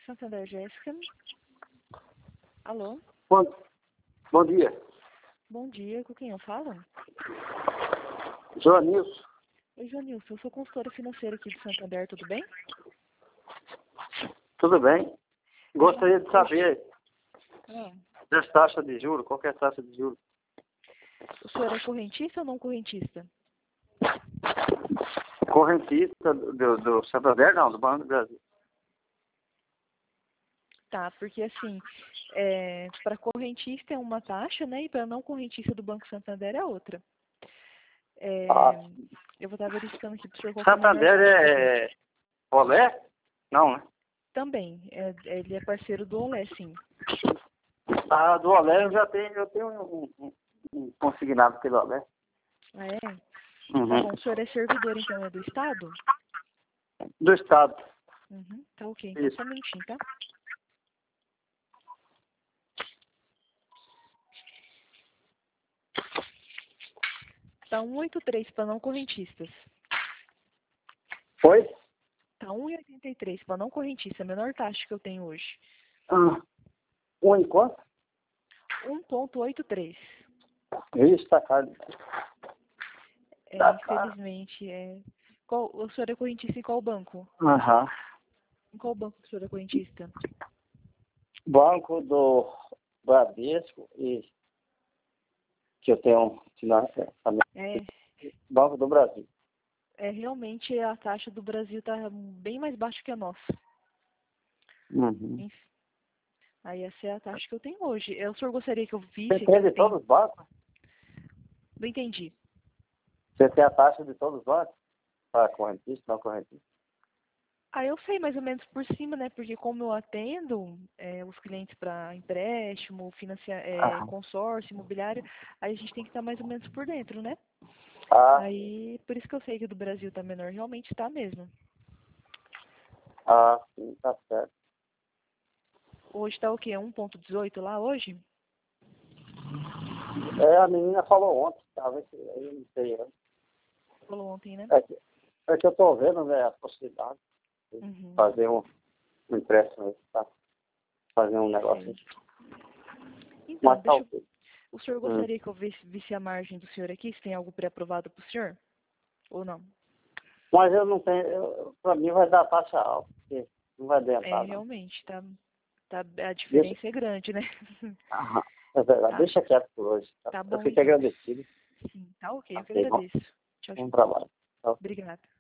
Santander, Jéssica. Alô? Bom dia. Bom dia, com quem eu falo? Joanilson. Oi, Joanilson, eu sou consultora financeira aqui de Santander, tudo bem? Tudo bem? Gostaria de saber das taxas de juros, qual que é a taxa de juros? O senhor é correntista ou não correntista? Correntista do Santander, não, do Banco do Brasil. Tá, porque assim, para correntista é uma taxa, né? E para não correntista do Banco Santander é outra. Eu vou estar verificando aqui para o senhor qual que é a melhor Santander taxa. Olé? Não, né? Também, ele é parceiro do Olé, sim. Ah, do Olé eu tenho um consignado pelo Olé. Ah, é? Uhum. Tá bom, o senhor é servidor, então, é do Estado? Do Estado. Uhum, tá ok, então Isso. só um minutinho, tá? Tá 1,83 para não correntistas. Foi? Tá 1,83 para não correntista, a menor taxa que eu tenho hoje. Um enquanto? 1,83. Isso, tá caro. Tá caro. Infelizmente, o senhor é correntista em qual banco? Aham. Em qual banco o senhor é correntista? Banco do Bradesco e que eu tenho Banco do Brasil. Realmente a taxa do Brasil está bem mais baixa que a nossa. Uhum. Enfim, aí essa é a taxa que eu tenho hoje. O senhor gostaria que eu visse Você que tem de tem... todos os bancos? Não entendi. Você tem a taxa de todos os bancos? Para correntista, não correntista? Eu sei mais ou menos por cima, né? Porque como eu atendo os clientes para empréstimo, consórcio, imobiliário, aí a gente tem que estar mais ou menos por dentro, né? Aí, por isso que eu sei que o do Brasil tá menor, realmente está mesmo. Sim, tá certo. Hoje tá o quê? 1,18 lá hoje? A menina falou ontem, talvez eu não sei. Né? Falou ontem, né? É que eu tô vendo, né, a possibilidade de fazer um empréstimo aí, tá? Fazer um negócio assim. Então, Mas o senhor gostaria que eu visse a margem do senhor aqui, se tem algo pré-aprovado para o senhor? Ou não? Mas eu não tenho, para mim vai dar taxa alta, porque não vai adiantar. Realmente, a diferença é grande, né? É verdade, Tá. deixa quieto por hoje. Tá? Tá Eu bom, fico então. agradecido. Sim, tá ok, eu que Ok, bom agradeço. Tchau, tchau. trabalho. Tchau. Obrigada.